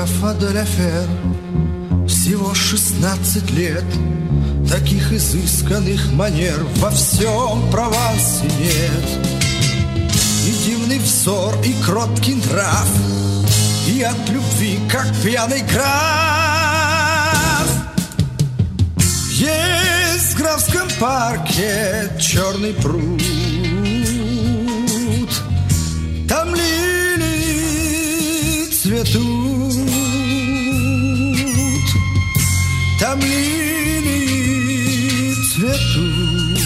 графа де ля Фер. Всего 16 лет, таких изысканных манер во всем Провансе нет. И дивный взор, и кроткий нрав, и от любви, как пьяный граф. Есть в графском парке черный пруд, там лилии цветут, там лилии цветут,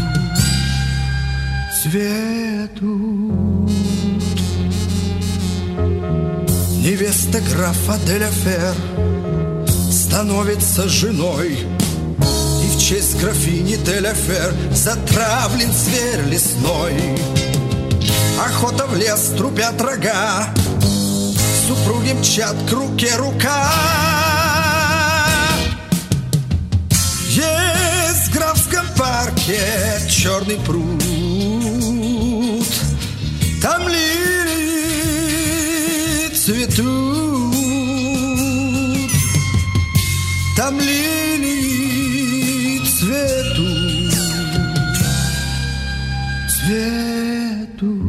цветут. Невеста графа де ля Фер становится женой, и в честь графини де ля Фер затравлен зверь лесной. Охота в лес, трупят рога, супруги мчат к руке рука. Есть в графском парке черный пруд, там лилии цветут, там лилии цветут, цветут.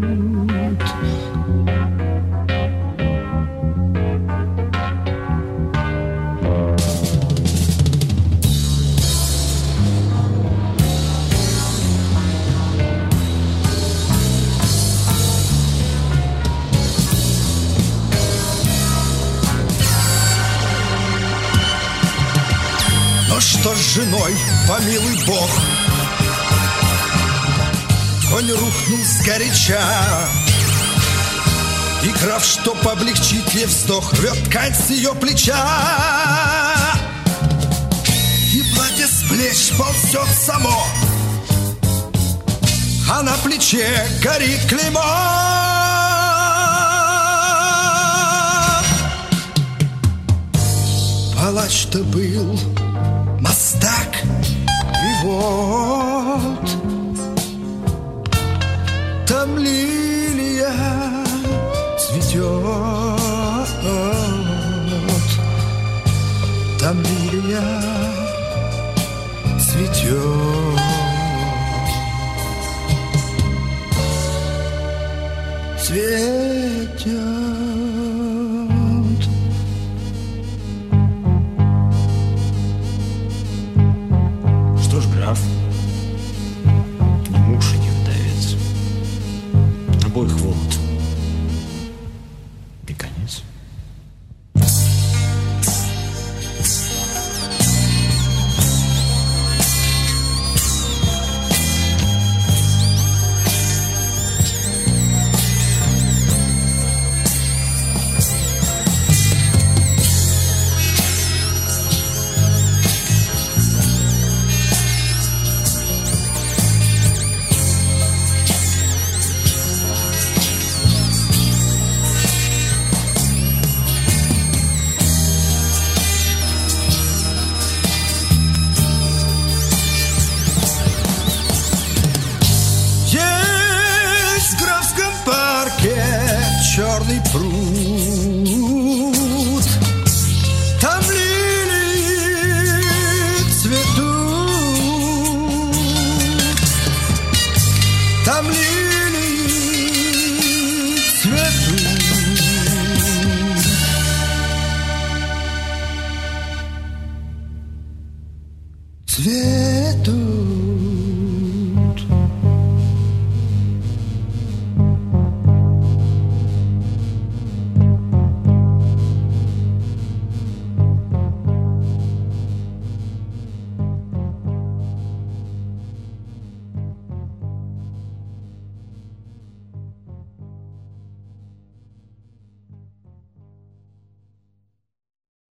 Что с женой, помилуй Бог, конь рухнул сгоряча, и граф, чтоб облегчить ей вздох, рвет ткань с ее плеча. И платье с плеч ползет само, а на плече горит клеймо. Палач-то был мастак, и вот там лилия цветет, там лилия цветет, цветет. Граф, ни муж и не вдовец, обоих волод и конец. Черный пруд, там лилии цветут, там лилии цветут, цветут.